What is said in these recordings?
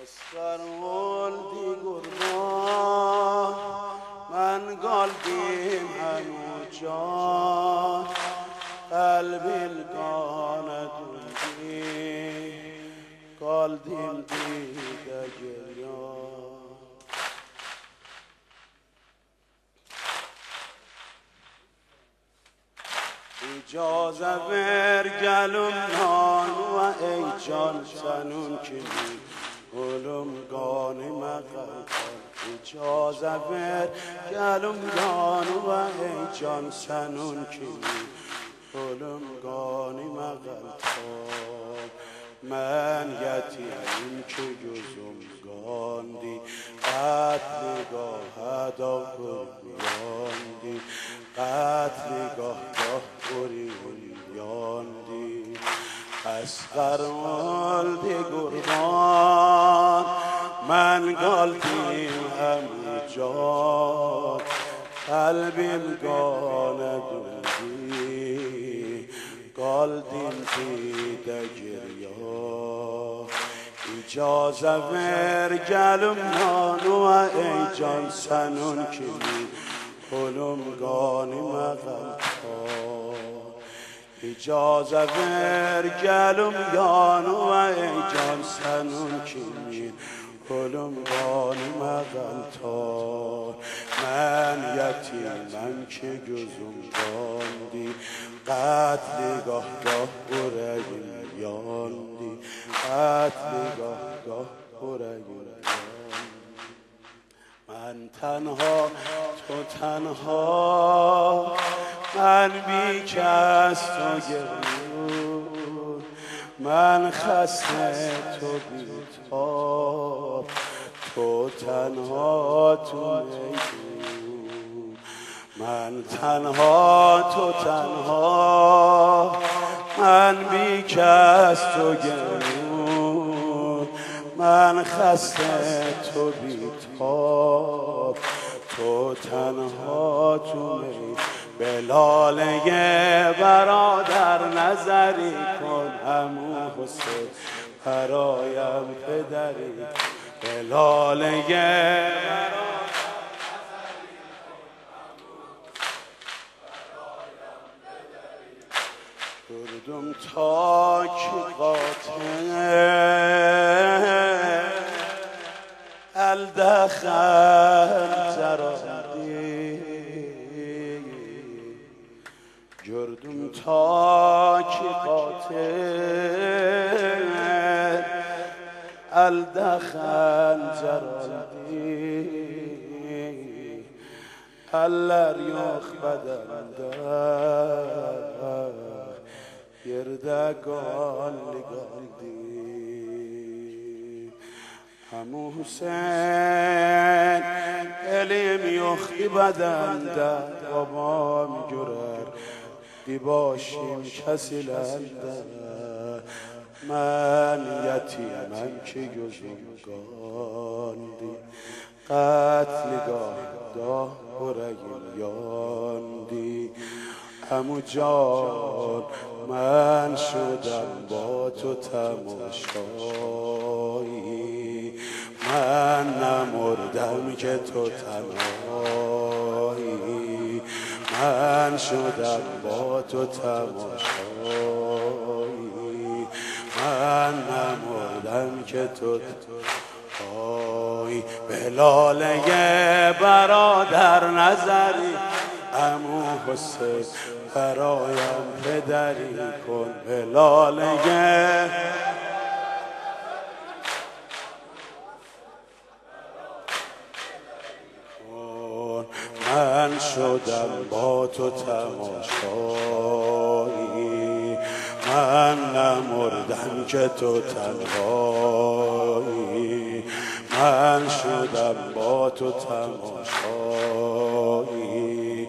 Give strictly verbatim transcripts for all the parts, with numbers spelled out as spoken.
اسفرولدی قربان من قلبیم همو جان قلبی الگاندوندی قلبیم دیده گریان اجازه ور گلوم نان و ای جان سنون کنی گلوم گانی مقل اجازه ور گلوم نان و ای جان سنون کنی گلوم گانی مقل من یتیم که گزم گاندی قتل گاه دا گریاندی قتل گاه دا گریاندی اسفرولدی قربان من قلبیم همو جان قلبیم گاندوندی قلبیم دیده گریان اجازه ور گلوم نانو ای جان سنون کنی گلوم گانی مقل اجازه ور گلوم یانو ای جان سنون کنی گلوم گانی مقل من یتیمم که گزم گاندی قتل گاه گاه برگیم یاندی قتل گاه گاه برگیم من تنها تو تنها من بی کس تو گریون من خسته تو بی تاب تو تنها تو میدون من تنها تو تنها من بی کس تو گریون من خسته تو بی تاب تو تنها تو میدون به لاله برادر نظری کن همو حسین برایم پدری به لاله بردم تا کی قاطع الدخل زرادی جردم تا کی قاطع الدخل زرادی هلر یخ بدنده یرده گال گالدی همو حسین علیم یخی بدنده بابا میگرر دی باشیم کسی لنده من یتیمم که گزم گاندی قتل گاه گاه برگیم یاندی همو جان من شدم با تو تماشایی من نمردم که تو تنهایی من شدم با تو تماشایی من نمردم که تو تنهایی به لاله برادر نظری عمو حسین برایم پدری کن به لاله من شدم با تو تماشایی من نمردم که تو تنهایی من شدم با تو تماشایی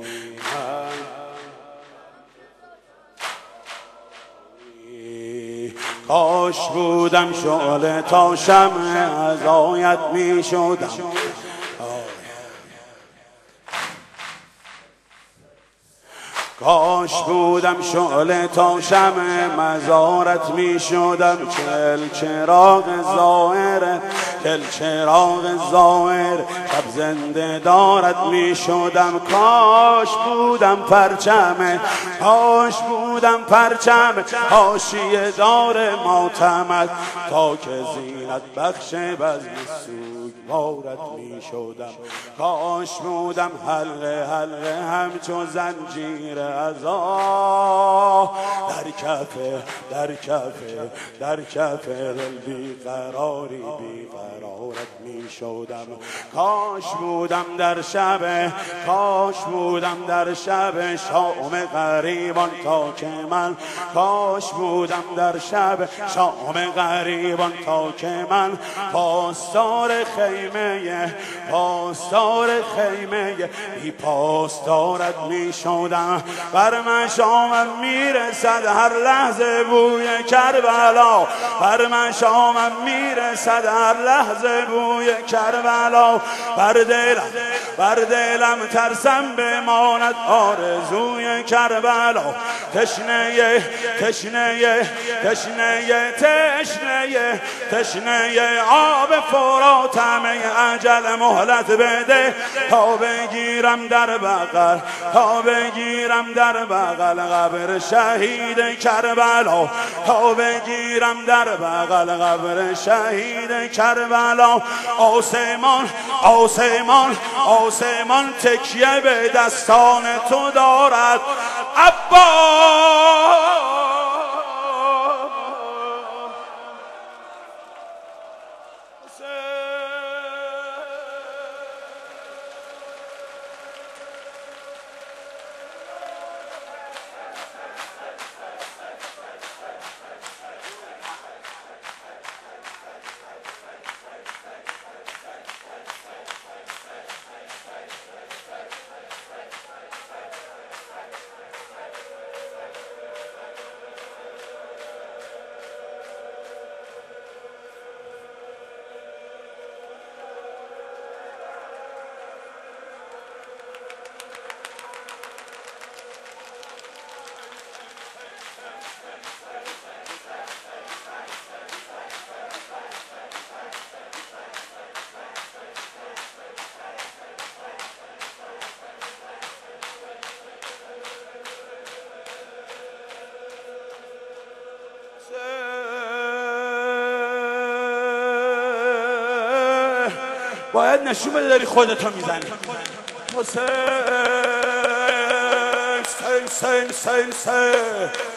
کاش بودم شعله تا شمع از آیت می شدم کاش بودم شعله تا شمع مزارت می شدم چل چراغ ظاهر دل چراغ ظاهر شب زنده دارد می شدم. کاش بودم پرچم، کاش بودم پرچم حاشیه دار ماتمت، تا که زینت بخش بزم سوگوارت می شدم. کاش بودم حلقه حلقه همچو زنجیر عزا، در کفه در کفه در کفه دل بیقراری بیقرارت می شدم. کاش بودم در شب، کاش بودم در شب شام غریبان تا که من، کاش بودم در شب شام غریبان تا که من پاسدار خیمه، پاسدار خیمه بی پاسدارت می شدم. بر من شامم می رسد هر لحظه بوی کربلا، بر من شامم می رسد هر لحظه بوی کربلا. بر دلم بر دلم ترسم بماند آرزوی کربلا. تشنه تشنه تشنه تشنه تشنه آب فراتم اجل مهلت بده، تا بگیرم در بغل تا بگیرم در بغل قبر شهید کربلا، تا بگیرم در بغل قبر شهید کربلا. آسمان آسمان آسمان تکیه به دستان تو دارد عباس. باید نشون بده داری خودتو میزنی. حسین سین سین سین سین